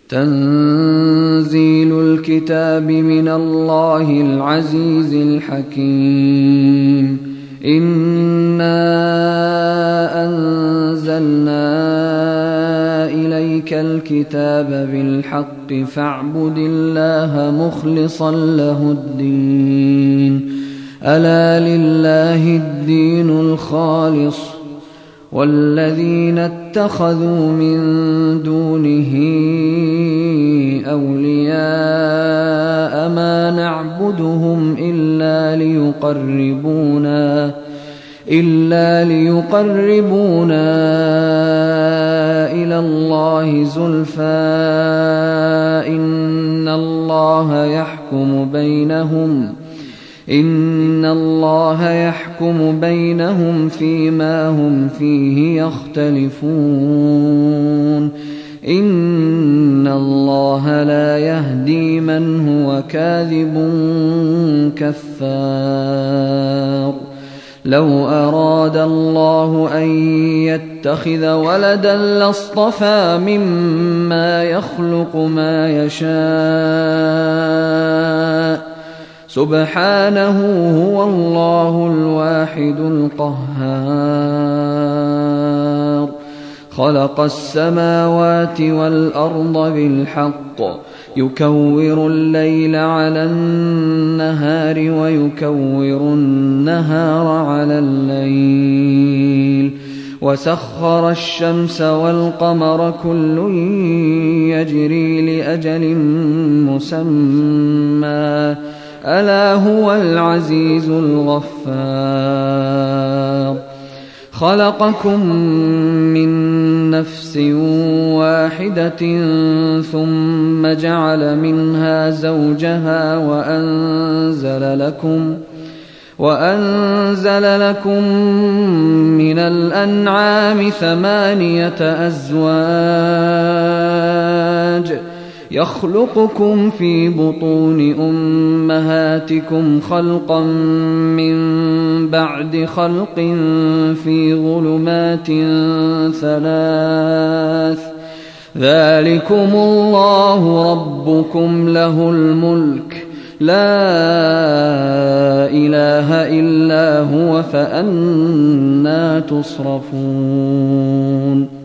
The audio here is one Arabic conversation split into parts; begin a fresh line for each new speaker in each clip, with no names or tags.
تنزيل الكتاب من الله العزيز الحكيم. إنا أنزلنا إليك الكتاب بالحق فاعبد الله مخلصا له الدين. ألا لله الدين الخالص والذين اتخذوا من دونه أولياء ما نعبدهم إلا ليقربونا إلى الله زلفى إن الله يحكم بينهم فيما هم فيه يختلفون. إن الله لا يهدي من هو كاذب كفار. لو أراد الله أن يتخذ ولدا لاصطفى مما يخلق ما يشاء سبحانه هو الله الواحد القهار. خلق السماوات والأرض بالحق يكور الليل على النهار ويكور النهار على الليل وسخر الشمس والقمر كل يجري لأجل مسمى ألا هو العزيز الغفار. خلقكم من نفس واحدة ثم جعل منها زوجها وأنزل لكم من الأنعام 8 أزواج يخلقكم في بطون أمهاتكم خلقا من بعد خلق في ظلمات 3 ذلكم الله ربكم له الملك لا إله إلا هو فأنى تصرفون.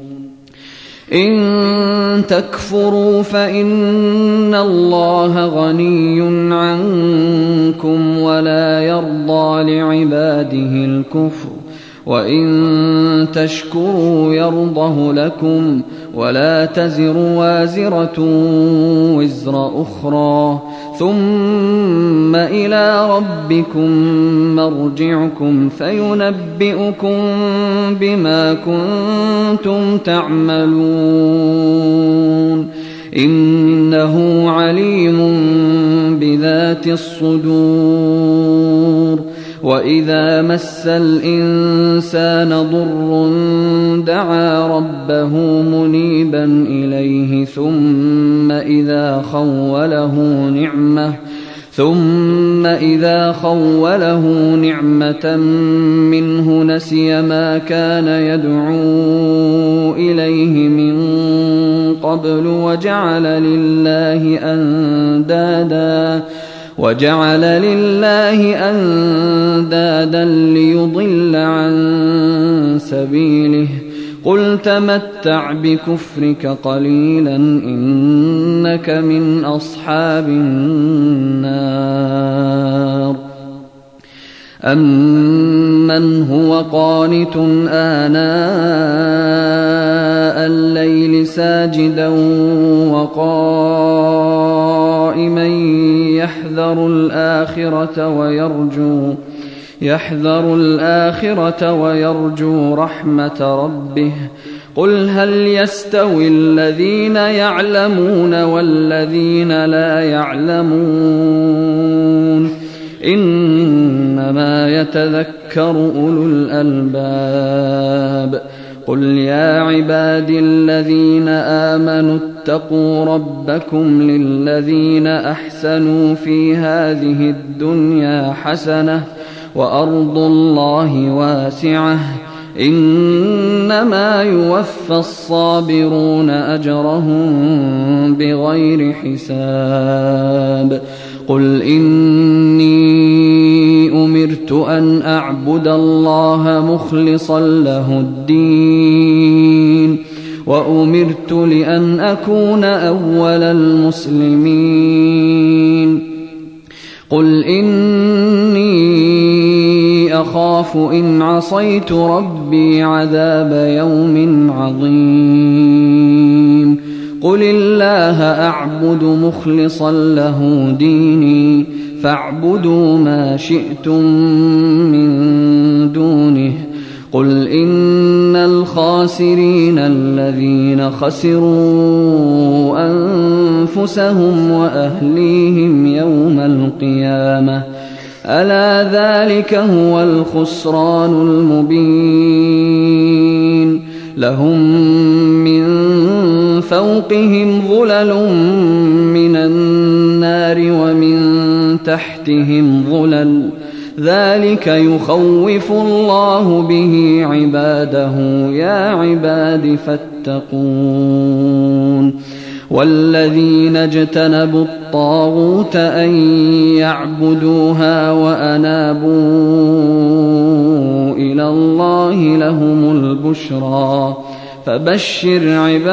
إن تكفروا فإن الله غني عنكم ولا يرضى لعباده الكفر وإن تشكروا يرضه لكم ولا تزر وازرة وزر أخرى ثم إلى ربكم مرجعكم فينبئكم بما كنتم تعملون. إنه عليم بذات الصدور. وإذا مس الإنسان ضر دعا ربه منيبا إليه ثم إذا خوله نعمة منه نسي ما كان يدعو إليه من قبل وجعل لله أندادا ليضل عن سبيله. قل تمتع بكفرك قليلا إنك من أصحاب النار. أمن هو قانت آناء الليل ساجدا وقائما يحذر الآخرة ويرجو رحمة ربه. قل هل يستوي الذين يعلمون والذين لا يعلمون إنما يتذكر أولو الألباب. قل يا عبادي الذين آمنوا اتقوا ربكم للذين أحسنوا في هذه الدنيا حسنة وأرض الله واسعة إنما يوفى الصابرون أجرهم بغير حساب قل إني أمرت أن أعبد الله مخلصا له الدين وأمرت لأن أكون أول المسلمين قل إني أخاف إن عصيت ربي عذاب يوم عظيم قل الله أعبد مخلصا له ديني فاعبدوا ما شئتم من دونه قل إن الخاسرين الذين خسروا أنفسهم وأهليهم يوم القيامة ألا ذلك هو الخسران المبين لهم من فوقهم ظلل من النار ومن تحتهم ظلل ذلك يخوف الله به عباده يا عباد فاتقون والذين اجتنبوا الطاغوت أن يعبدوها وأنابوا إلى الله لهم البشرى فبشر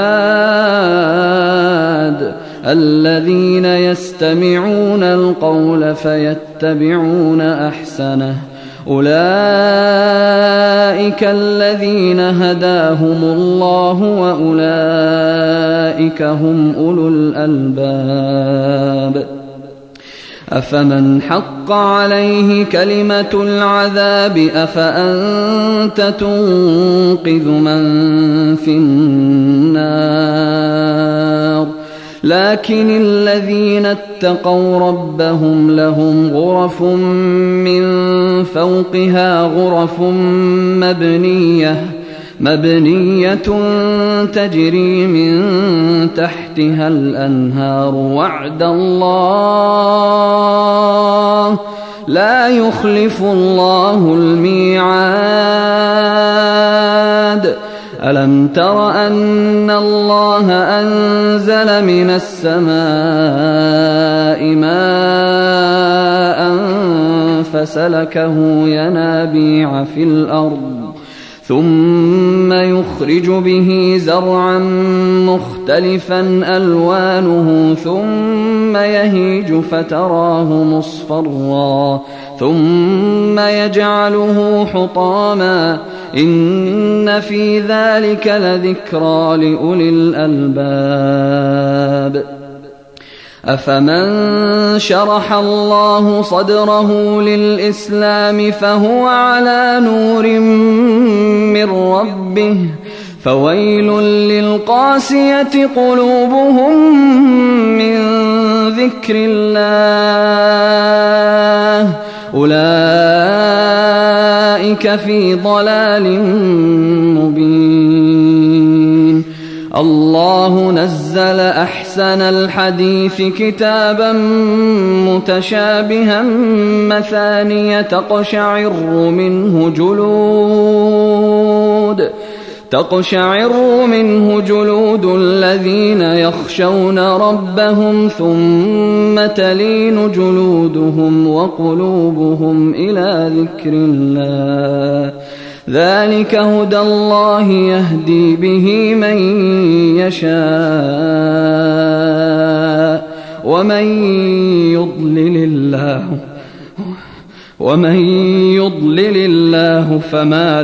عباد الذين يستمعون القول فيتبعون أحسنه أولئك الذين هداهم الله وأولئك هم أولو الألباب أفمن حق عليه كلمة العذاب أفأنت تنقذ من في النار لكن الذين اتقوا ربهم لهم غرف من فوقها غرف مبنية تجري من تحتها الأنهار وعد الله لا يخلف الله الميعاد ألم تر أن الله أنزل من السماء ماء فسلكه ينابيع في الأرض ثم يخرج به زرعا مختلفا ألوانه ثم يهيج فتراه مصفرا ثم يجعله حطاما إن في ذلك لذكرى لأولي الألباب أفمن شرح الله صدره للإسلام فهو على نور من ربه فويل للقاسية قلوبهم من ذكر الله أولئك في ضلال مبين الله نزل أحسن الحديث كتابا متشابها مثانية تقشعر منه جلود الذين يخشون ربهم ثم تلين جلودهم وقلوبهم إلى ذكر الله ذلك هدى الله يهدي به من يشاء ومن يضلل الله فما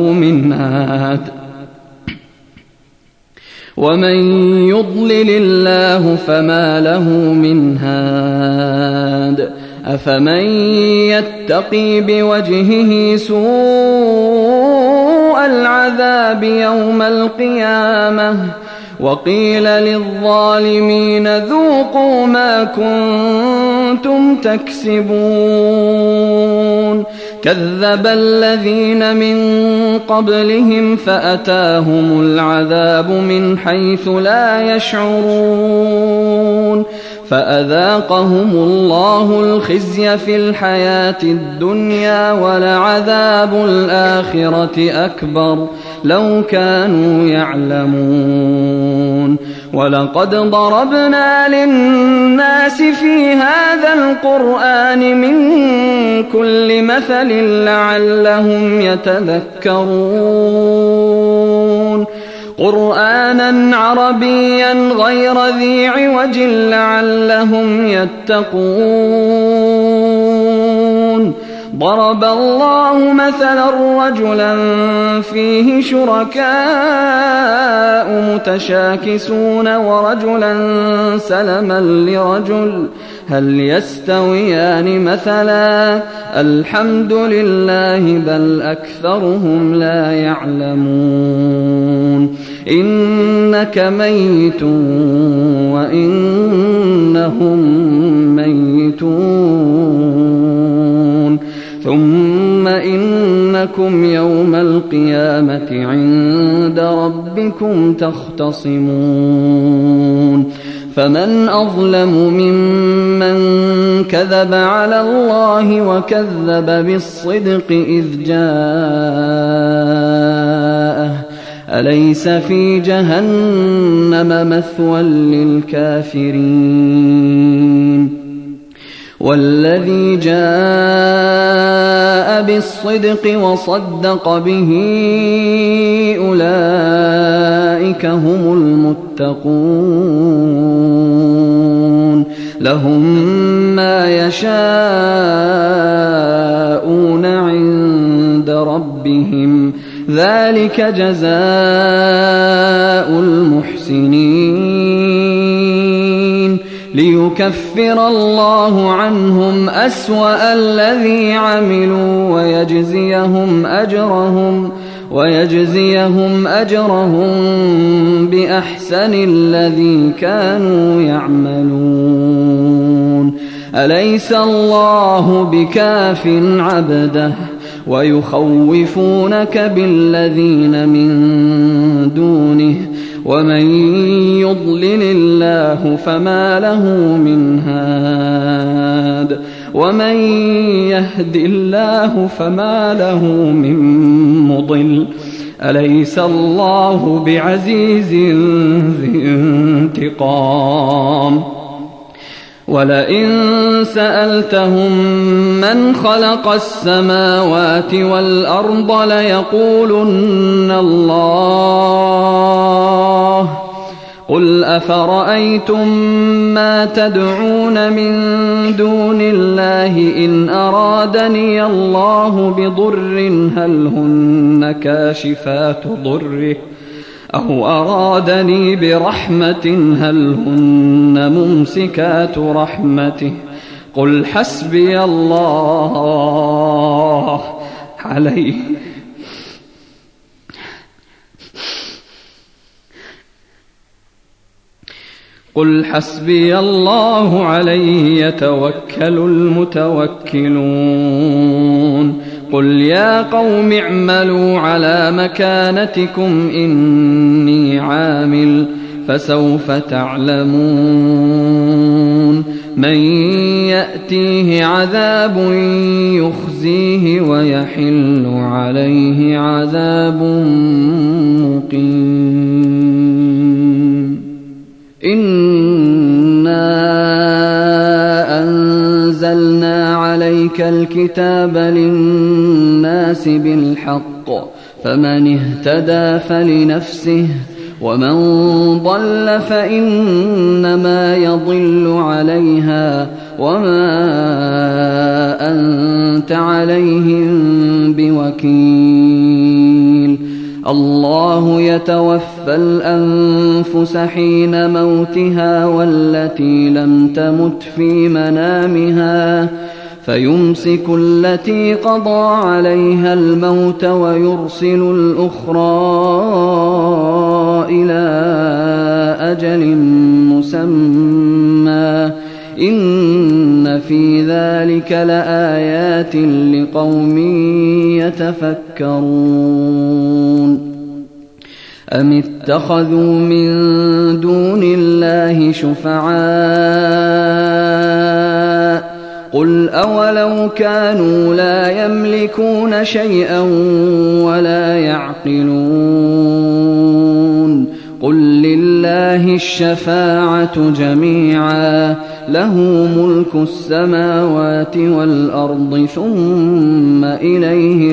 له من هاد أفمن يتقي بوجهه سوء العذاب يوم القيامة وقيل للظالمين ذوقوا ما كنتم تكسبون كذب الذين من قبلهم فأتاهم العذاب من حيث لا يشعرون فأذاقهم الله الخزي في الحياة الدنيا ولعذاب الآخرة أكبر لو كانوا يعلمون ولقد ضربنا للناس في هذا القرآن من كل مثل لعلهم يتذكرون قرآنا عربيا غير ذي عوج لعلهم يتقون ضرب الله مثلا رجلا فيه شركاء متشاكسون ورجلا سلما لرجل هل يستويان مثلا الحمد لله بل أكثرهم لا يعلمون إنك ميت وإنهم ميتون ثم إنكم يوم القيامة عند ربكم تختصمون فمن أظلم ممن كذب على الله وكذب بالصدق إذ جاءه أليس في جهنم مثوى للكافرين والذي جاء بالصدق وصدق به أولئك هم المتقون لهم ما يشاءون عند ربهم ذلك جزاء المحسنين ليكفر الله عنهم أسوأ الذي عملوا ويجزيهم أجرهم بأحسن الذي كانوا يعملون أليس الله بكاف عبده ويخوفونك بالذين من دونه ومن يضلل الله فما له من هاد ومن يهد الله فما له من مضل أليس الله بعزيز ذي انتقام ولئن سألتهم من خلق السماوات والأرض ليقولن الله قل أفرأيتم ما تدعون من دون الله إن أرادني الله بضر هل هن كاشفات ضره أو أرادني برحمة هل هن ممسكات رحمته قل حسبي الله عليه يتوكل المتوكلون قل يا قوم اعملوا على مكانتكم إني عامل فسوف تعلمون من يأتيه عذاب يخزيه ويحل عليه عذاب مقيم إنا أنزلنا عليك الكتاب للناس بالحق فمن اهتدى فلنفسه ومن ضل فإنما يضل عليها وما أنت عليهم بوكيل الله يتوفى الأنفس حين موتها والتي لم تمت في منامها فيمسك التي قضى عليها الموت ويرسل الأخرى إلى أجل مسمى إن في ذلك لآيات لقوم يتفكرون أم اتخذوا من دون الله شفعاء قل أولو كانوا لا يملكون شيئا ولا يعقلون قل لله الشفاعة جميعا له ملك السماوات والأرض ثم إليه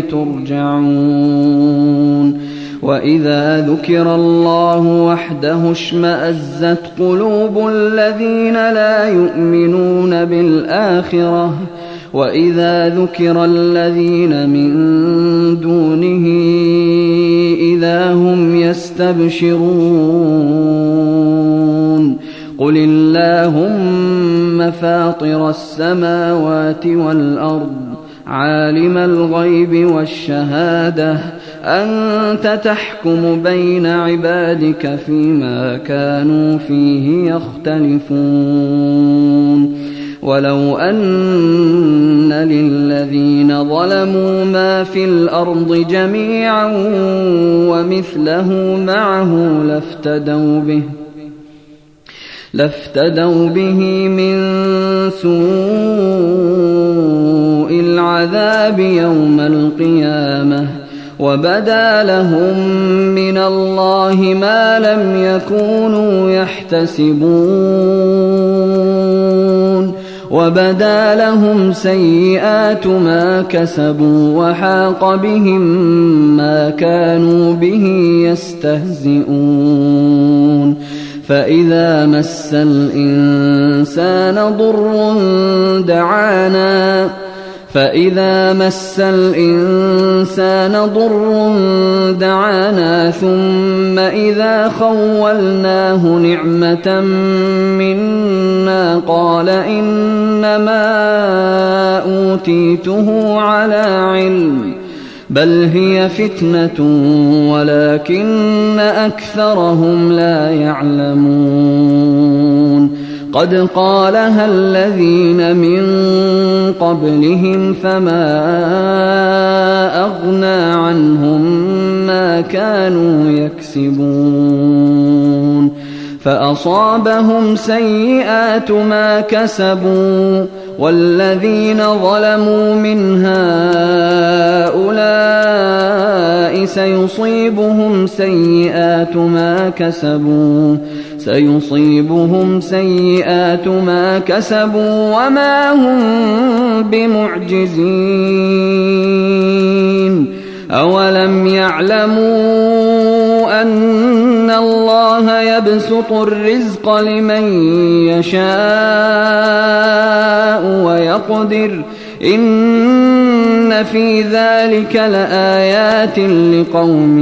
ترجعون وإذا ذكر الله وحده اشمأزت قلوب الذين لا يؤمنون بالآخرة وإذا ذكر الذين من دونه إذا هم يستبشرون قل اللهم فاطر السماوات والأرض عالم الغيب والشهادة أنت تحكم بين عبادك فيما كانوا فيه يختلفون ولو أن للذين ظلموا ما في الأرض جميعا ومثله معه لافتدوا به من سوء العذاب يوم القيامة وبدا لهم من الله ما لم يكونوا يحتسبون وبدا لهم سيئات ما كسبوا وحاق بهم ما كانوا به يستهزئون فإذا مس الإنسان ضر دعانا ثم إذا خولناه نعمة منا قال إنما أوتيته على علم بل هي فتنة ولكن أكثرهم لا يعلمون قد قالها الذين من قبلهم فما أغنى عنهم ما كانوا يكسبون فأصابهم سيئات ما كسبوا والذين ظلموا من هؤلاء سيصيبهم سيئات ما كسبوا وما هم بمعجزين أولم يعلموا أن الله يبسط الرزق لمن يشاء ويقدر إن في ذلك لآيات لقوم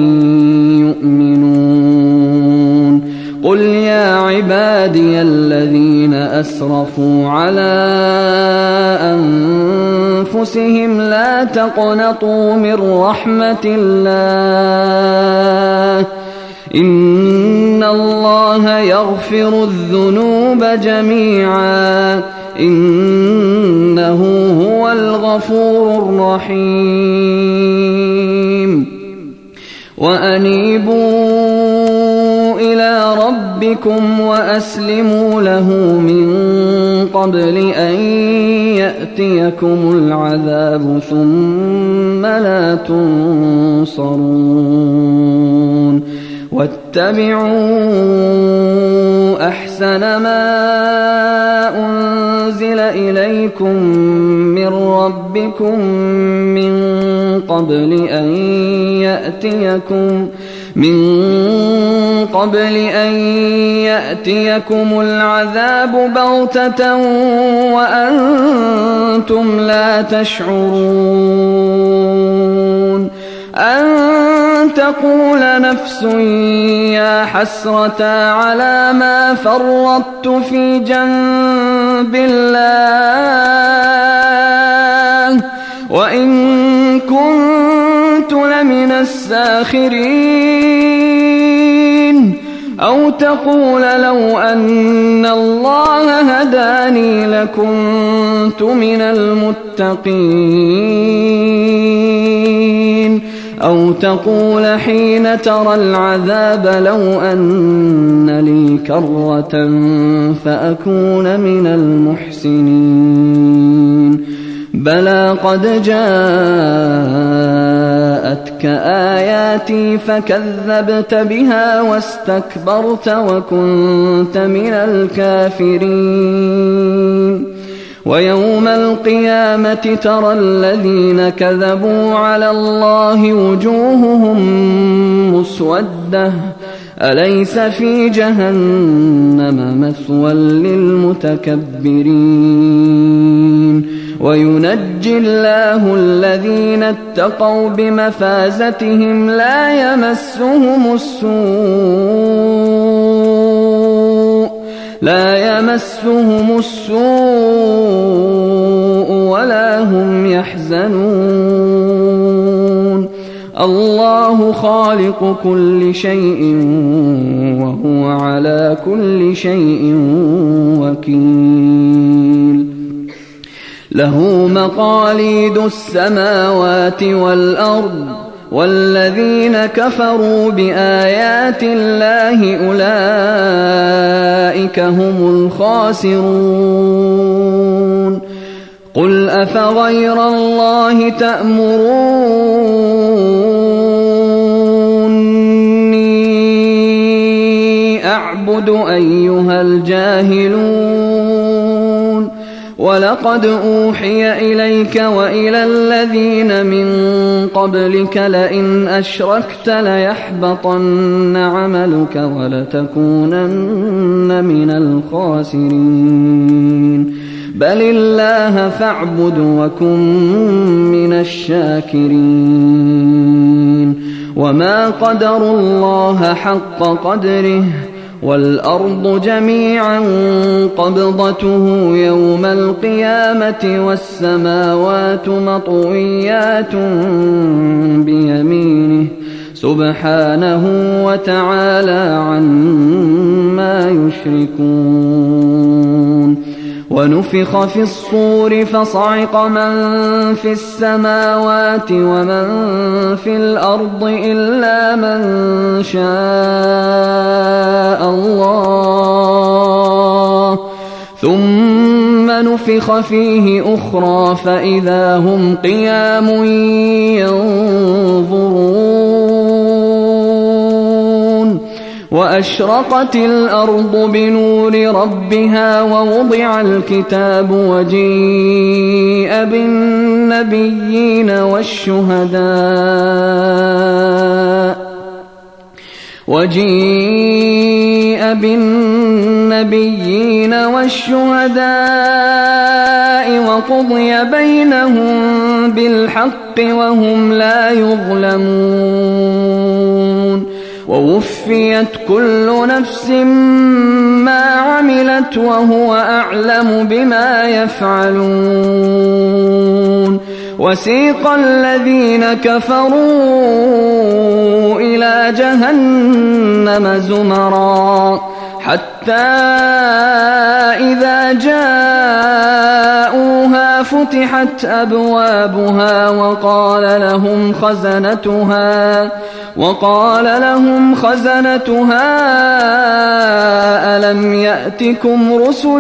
يؤمنون قل يا عبادي الذين أسرفوا على أنفسهم لا تقنطوا من رحمة الله إن الله يغفر الذنوب جميعا إنه هو الغفور الرحيم وأنيبوا إلى ربكم وأسلموا له من قبل أن يأتيكم العذاب ثم لا تنصرون واتبعوا أحسن ما أنزل إليكم من ربكم من قبل أن يأتيكم العذاب بغتة وأنتم لا تشعرون أن تقول نفس يا حسرة على ما فرطت في جنب الله وإن كنت لمن الساخرين أو تقول لو أن الله هداني لكنت من المتقين أو تقول حين ترى العذاب لو أن لي كرة فأكون من المحسنين بلى قد جاءتك آياتي فكذبت بها واستكبرت وكنت من الكافرين ويوم القيامة ترى الذين كذبوا على الله وجوههم مسودة أليس في جهنم مثوى للمتكبرين وينجي الله الذين اتقوا بمفازتهم لا يمسهم السوء ولا هم يحزنون الله خالق كل شيء وهو على كل شيء وكيل له مقاليد السماوات والأرض والذين كفروا بآيات الله أولئك هم الخاسرون قل أفغير الله تأمروني أعبد أيها الجاهلون ولقد أوحي إليك وإلى الذين من قبلك لئن أشركت ليحبطن عملك ولتكونن من الخاسرين بل الله فاعبد وكن من الشاكرين وما قدروا الله حق قدره والأرض جميعا قبضته يوم القيامة والسماوات مطويات بيمينه سبحانه وتعالى عما يشركون ونفخ في الصور فصعق من في السماوات ومن في الأرض إلا من شاء الله ثم نفخ فيه أخرى فإذا هم قيام ينظرون وأشرقت الأرض بنور ربها ووضع الكتاب وجيء بالنبيين والشهداء وقضي بينهم بالحق وهم لا يظلمون ووفيت كل نفس ما عملت وهو أعلم بما يفعلون وسيق الذين كفروا إلى جهنم زمرا حتى إذا جاءوها فتحت أبوابها وقال لهم خزنتها ألم يأتكم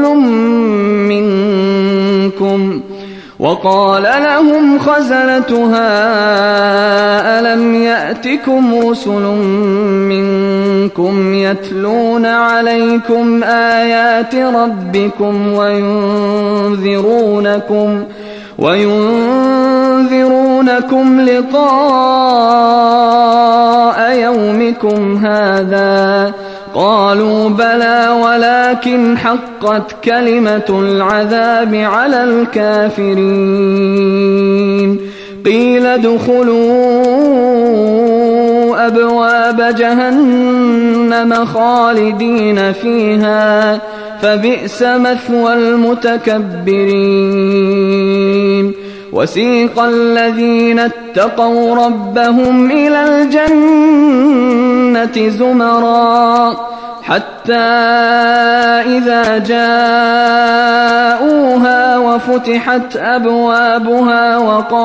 رسل منكم يتلون عليكم آيات ربكم وينذرونكم لقاء يومكم هذا قالوا بلى ولكن حقت كلمة العذاب على الكافرين قيل ادخلوا أبواب جهنم خالدين فيها فبئس مثوى المتكبرين وسيق الذين اتقوا ربهم إلى الجنة زمرا حتى إذا جاءوها وفتحت أبوابها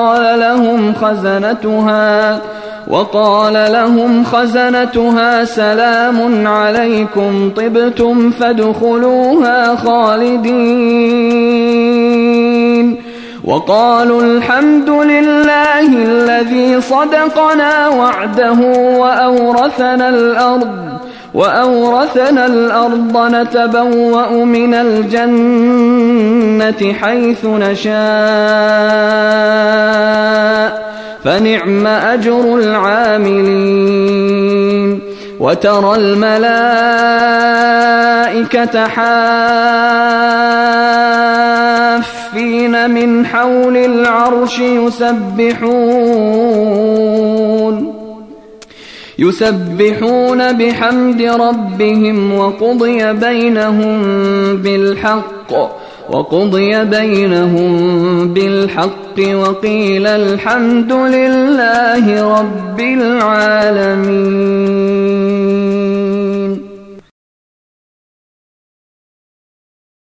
وقال لهم خزنتها سلام عليكم طبتم فادخلوها خالدين وقالوا الحمد لله الذي صدقنا وعده وأورثنا الأرض نتبوأ من الجنة حيث نشاء فنعم أجر العاملين وترى الملائكة حافين من حول العرش يسبحون بحمد ربهم وقضي بينهم بالحق وقيل الحمد لله رب العالمين.